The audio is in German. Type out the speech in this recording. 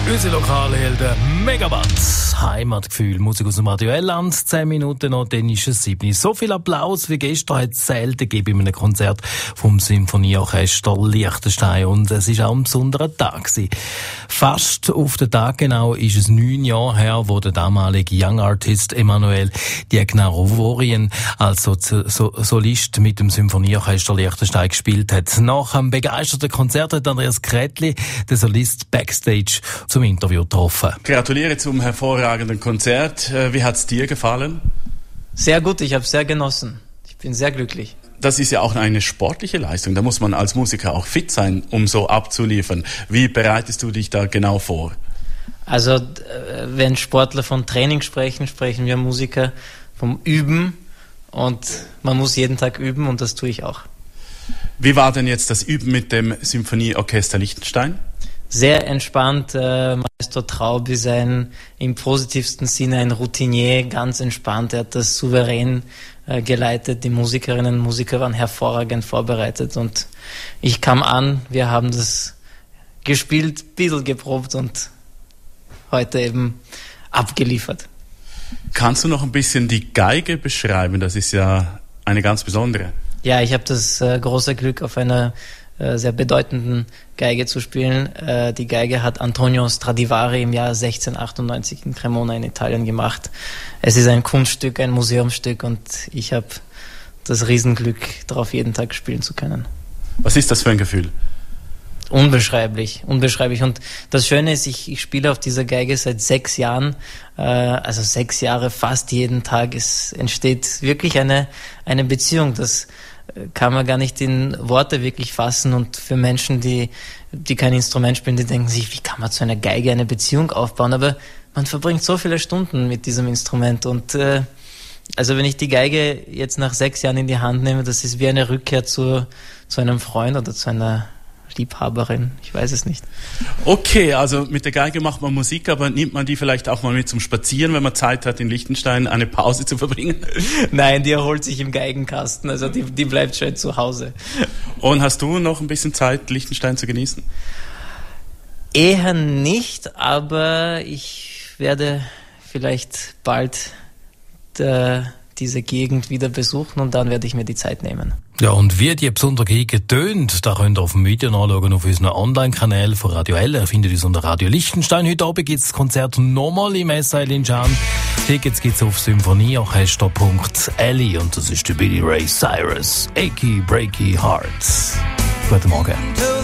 Unsere Lokalhelden Megawatt. Heimatgefühl, Musik aus dem Radio L-Land. 10 Minuten noch, dann ist es 7. So viel Applaus wie gestern hat es selten gegeben in einem Konzert vom Symphonieorchester Liechtenstein. Und es war auch ein besonderer Tag gewesen. Fast auf den Tag genau ist es 9 Jahre her, wo der damalige Young Artist Emanuel Diagnarovorien als Solist mit dem Symphonieorchester Liechtenstein gespielt hat. Nach einem begeisterten Konzert hat Andreas Kretli, der Solist, backstage zum Interview getroffen. Gratuliere zum hervorragenden Konzert. Wie hat es dir gefallen? Sehr gut, ich habe es sehr genossen. Ich bin sehr glücklich. Das ist ja auch eine sportliche Leistung. Da muss man als Musiker auch fit sein, um so abzuliefern. Wie bereitest du dich da genau vor? Also, wenn Sportler von Training sprechen, sprechen wir Musiker vom Üben. Und man muss jeden Tag üben und das tue ich auch. Wie war denn jetzt das Üben mit dem Symphonieorchester Liechtenstein? Sehr entspannt. Meister Traub ist im positivsten Sinne ein Routinier, ganz entspannt. Er hat das souverän geleitet. Die Musikerinnen und Musiker waren hervorragend vorbereitet. Und ich kam an, wir haben das gespielt, ein bisschen geprobt und heute eben abgeliefert. Kannst du noch ein bisschen die Geige beschreiben? Das ist ja eine ganz besondere. Ja, ich habe das große Glück, auf einer sehr bedeutenden Geige zu spielen. Die Geige hat Antonio Stradivari im Jahr 1698 in Cremona in Italien gemacht. Es ist ein Kunststück, ein Museumsstück und ich habe das Riesenglück, darauf jeden Tag spielen zu können. Was ist das für ein Gefühl? Unbeschreiblich. Und das Schöne ist, ich spiele auf dieser Geige seit 6 Jahren, also 6 Jahre fast jeden Tag. Es entsteht wirklich eine Beziehung, das kann man gar nicht in Worte wirklich fassen. Und für Menschen, die kein Instrument spielen, die denken sich, wie kann man zu einer Geige eine Beziehung aufbauen? Aber man verbringt so viele Stunden mit diesem Instrument. Und also wenn ich die Geige jetzt nach 6 Jahren in die Hand nehme, das ist wie eine Rückkehr zu einem Freund oder zu einer Liebhaberin, ich weiß es nicht. Okay, also mit der Geige macht man Musik, aber nimmt man die vielleicht auch mal mit zum Spazieren, wenn man Zeit hat, in Liechtenstein eine Pause zu verbringen? Nein, die erholt sich im Geigenkasten, also die bleibt schön zu Hause. Und hast du noch ein bisschen Zeit, Liechtenstein zu genießen? Eher nicht, aber ich werde vielleicht bald diese Gegend wieder besuchen und dann werde ich mir die Zeit nehmen. Ja, und wie die besondere Gegend tönt, da könnt ihr auf dem Video nachschauen auf unseren Online-Kanal von Radio L. Ihr findet uns unter Radio Liechtenstein. Heute Abend gibt es das Konzert nochmal im SL in Can. Tickets gibt es auf symphonieorchester.li und das ist der Billy Ray Cyrus. Achy Breaky Hearts. Guten Morgen.